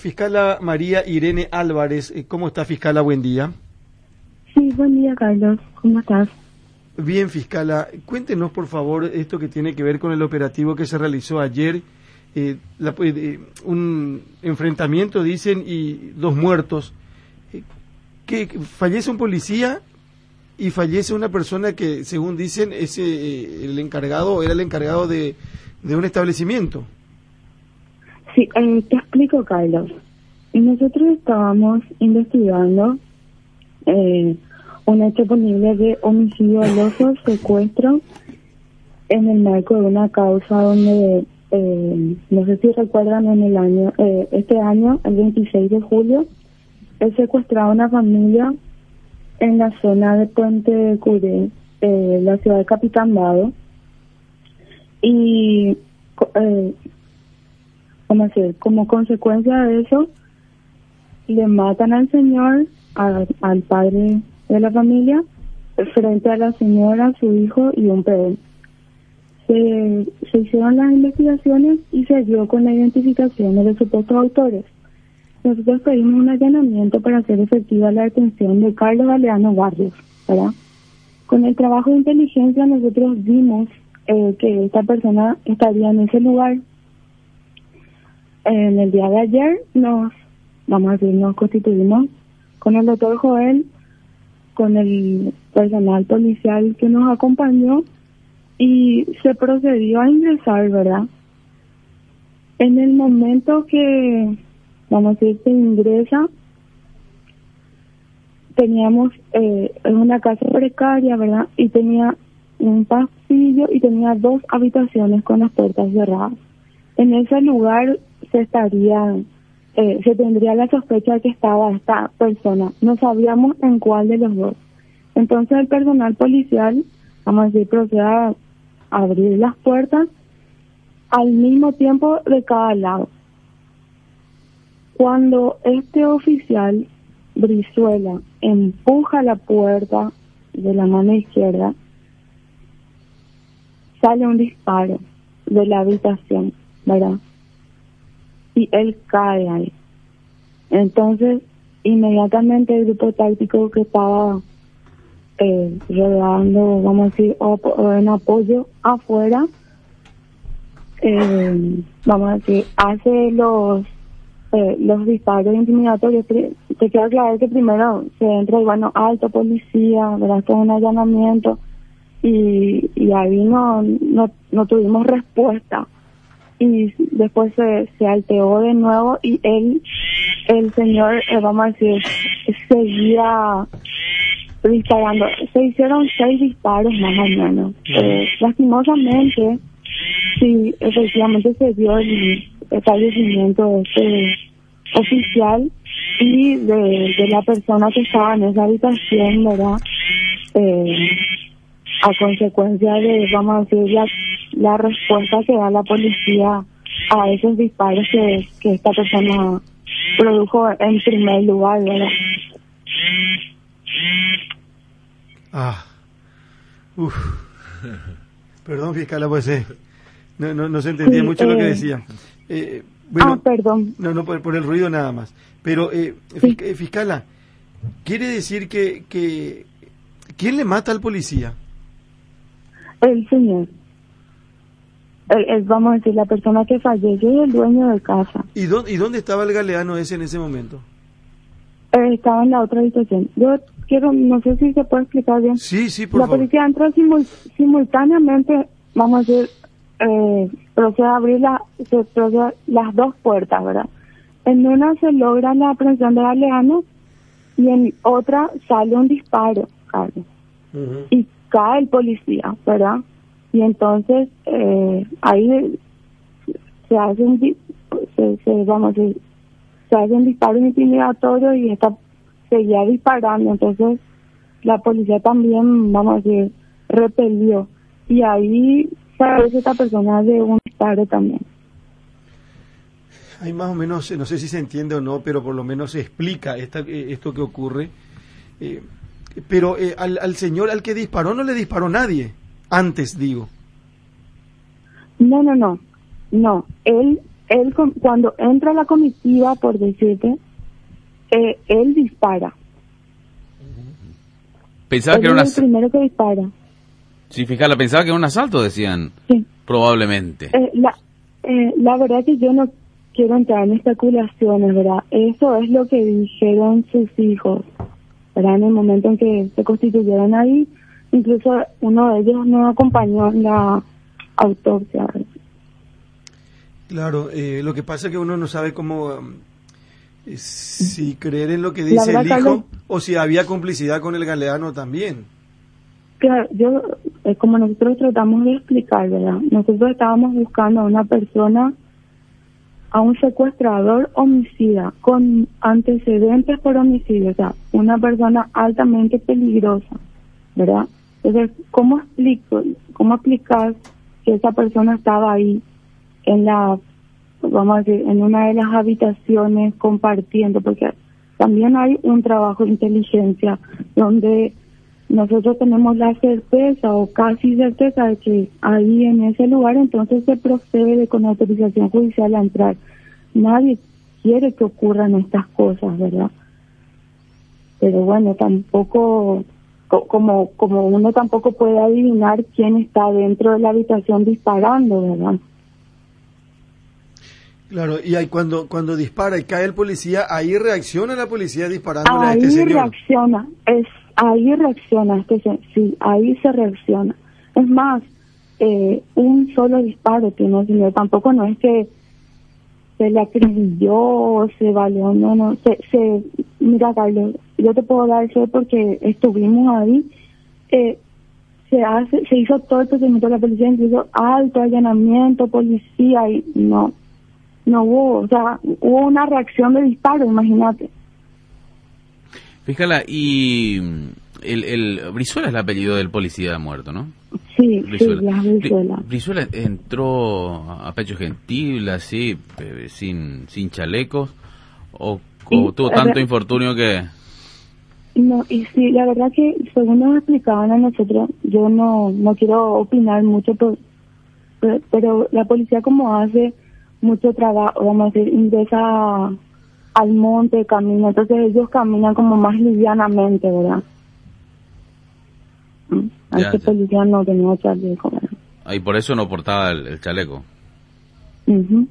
Fiscala María Irene Álvarez, ¿cómo está, fiscala? Buen día. Sí, buen día, Carlos. ¿Cómo estás? Bien, fiscala, cuéntenos por favor esto que tiene que ver con el operativo que se realizó ayer, un enfrentamiento, dicen, y 2 muertos. Que fallece un policía y fallece una persona que, según dicen, es el encargado, era el encargado de un establecimiento. Sí, te explico, Carlos. Nosotros estábamos investigando un hecho punible de homicidio doloso, secuestro, en el marco de una causa donde, no sé si recuerdan, en el año, este año, el 26 de julio, he secuestrado a una familia en la zona de Puente Curé, la ciudad de Capitán Dado, y como consecuencia de eso, le matan al señor, al padre de la familia, frente a la señora, su hijo y un peón. Se hicieron las investigaciones y se dio con la identificación de los supuestos autores. Nosotros pedimos un allanamiento para hacer efectiva la detención de Carlos Galeano Barrios, ¿verdad? Con el trabajo de inteligencia nosotros vimos que esta persona estaría en ese lugar. En el día de ayer nos constituimos con el doctor Joel, con el personal policial que nos acompañó, y se procedió a ingresar, ¿verdad? En el momento que, se ingresa, teníamos una casa precaria, ¿verdad? Y tenía un pasillo y tenía 2 habitaciones con las puertas cerradas. En ese lugar se tendría la sospecha de que estaba esta persona. No sabíamos en cuál de los 2. Entonces el personal policial, procede a abrir las puertas al mismo tiempo de cada lado. Cuando este oficial, Brizuela, empuja la puerta de la mano izquierda, sale un disparo de la habitación, ¿verdad? Y él cae ahí. Entonces, inmediatamente el grupo táctico que estaba rodeando, en apoyo afuera, hace los disparos intimidatorios. Te quiero aclarar que primero se entra el alto policía, ¿verdad? Todo un allanamiento, y ahí no tuvimos respuesta. Y después se alteró de nuevo y el señor, seguía disparando. Se hicieron 6 disparos más o menos. Lastimosamente, sí, efectivamente se dio el fallecimiento de este oficial y de la persona que estaba en esa habitación, ¿verdad? A consecuencia de, la respuesta que da la policía a esos disparos que esta persona produjo en primer lugar, ¿verdad? Perdón, fiscala, pues no se entendía mucho lo que decía. Perdón. No, por el ruido nada más. Pero, fiscala, ¿quiere decir que quién le mata al policía? El señor. La persona que falleció y el dueño de casa. ¿Y dónde estaba el galeano ese en ese momento? Estaba en la otra habitación. Yo no sé si se puede explicar bien. Sí, por favor. La policía entró simultáneamente, procede a abrir las 2 puertas, ¿verdad? En una se logra la aprehensión de galeano y en otra sale un disparo, Carlos. Uh-huh. Y cae el policía, ¿verdad? Y entonces ahí se hacen disparos intimidatorios y seguía disparando. Entonces la policía también, repelió, y ahí se esta persona de un disparo también. Hay más o menos, no sé si se entiende o no, pero por lo menos se explica esto que ocurre. Pero al señor al que disparó no le disparó nadie, antes digo. No. Él él cuando entra la comitiva, por decirte, él dispara. Pensaba Él que era es el primero que dispara. Sí, fiscal, pensaba que era un asalto, decían. Sí. Probablemente. La verdad que yo no quiero entrar en especulaciones, ¿verdad? Eso es lo que dijeron sus hijos, ¿verdad? En el momento en que se constituyeron ahí, incluso uno de ellos nos acompañó en la autopsia. Claro, lo que pasa es que uno no sabe cómo, si creer en lo que dice el hijo o si había complicidad con el Galeano también. Claro, como nosotros tratamos de explicar, ¿verdad? Nosotros estábamos buscando a una persona, a un secuestrador homicida con antecedentes por homicidio, o sea, una persona altamente peligrosa, ¿verdad? Entonces, ¿cómo explicar que esa persona estaba ahí vamos a decir, en una de las habitaciones compartiendo? Porque también hay un trabajo de inteligencia donde nosotros tenemos la certeza o casi certeza de que ahí en ese lugar entonces se procede con autorización judicial a entrar. Nadie quiere que ocurran estas cosas, ¿verdad? Pero bueno, tampoco, como uno tampoco puede adivinar quién está dentro de la habitación disparando, ¿verdad? Claro, y ahí cuando dispara y cae el policía, ahí reacciona la policía disparándole a este señor. Ahí reacciona, sí, ahí se reacciona. Es más, un solo disparo tiene el señor, tampoco no es que se le acribilló, se valió, no, mira, Carlos, yo te puedo dar eso porque estuvimos ahí, se hizo todo el procedimiento de la policía, incluso alto, allanamiento, policía, y no hubo, o sea, hubo una reacción de disparo, imagínate. Fíjala, y el Brizuela es el apellido del policía muerto, ¿no? Sí, Brizuela. Sí, Brizuela. Brizuela entró a pecho gentil, así, sin chalecos, o tuvo tanto infortunio que... No, y sí, la verdad que según nos explicaban a nosotros, yo no quiero opinar mucho, pero la policía como hace mucho trabajo, vamos a decir, ingresa al monte, camina, entonces ellos caminan como más livianamente, ¿verdad? Este policía no tenía chaleco, ¿verdad? Ah, y por eso no portaba el chaleco. Uh-huh.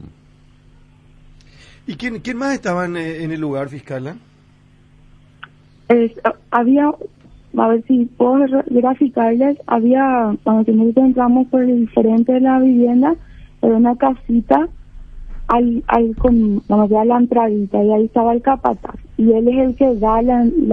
¿Y quién más estaba en el lugar, fiscal? Había, a ver si puedo graficarles, cuando nosotros entramos por el frente de la vivienda, era una casita vamos a la entradita, y ahí estaba el capataz, y él es el que da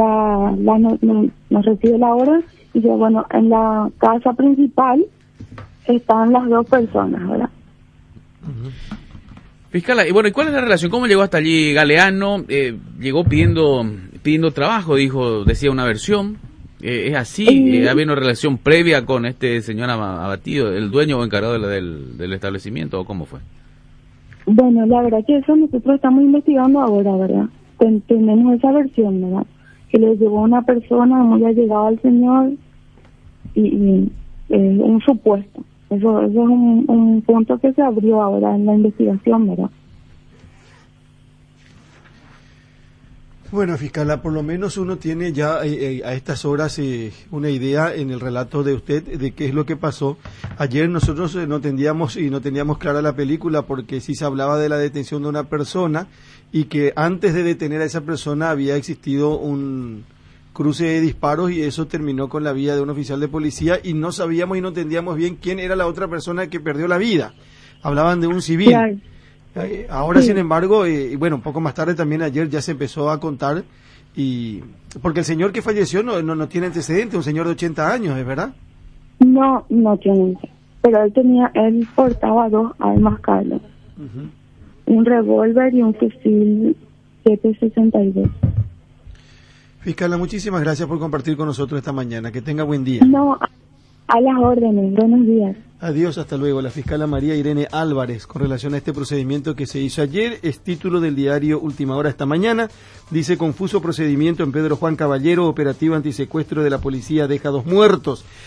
nos recibe la orden, y dice, bueno, en la casa principal están las dos personas, ¿verdad? Uh-huh. Fiscal, y bueno, ¿y cuál es la relación? ¿Cómo llegó hasta allí Galeano? Llegó pidiendo trabajo, decía una versión. ¿Es así? ¿Había una relación previa con este señor abatido, el dueño o encargado del establecimiento, o cómo fue? Bueno, la verdad que eso nosotros estamos investigando ahora, ¿verdad? Tenemos esa versión, ¿verdad? Que le llegó una persona, muy allegada al señor, y un supuesto. Eso es un punto que se abrió ahora en la investigación, ¿verdad? Bueno, fiscala, por lo menos uno tiene ya a estas horas una idea en el relato de usted de qué es lo que pasó. Ayer nosotros no teníamos clara la película porque sí se hablaba de la detención de una persona y que antes de detener a esa persona había existido un cruce de disparos y eso terminó con la vida de un oficial de policía y no sabíamos y no entendíamos bien quién era la otra persona que perdió la vida. Hablaban de un civil. Claro. Ahora, sí. Sin embargo, bueno, un poco más tarde también ayer ya se empezó a contar, y porque el señor que falleció no tiene antecedentes, un señor de 80 años, ¿es verdad? No tiene, pero él portaba 2 armas, Carlos. Uh-huh. Un revólver y un fusil 7.62. Fiscala, muchísimas gracias por compartir con nosotros esta mañana, que tenga buen día. No, a las órdenes, buenos días. Adiós, hasta luego. La fiscala María Irene Álvarez, con relación a este procedimiento que se hizo ayer, es título del diario Última Hora esta mañana. Dice: confuso procedimiento en Pedro Juan Caballero, operativo antisecuestro de la policía deja 2 muertos.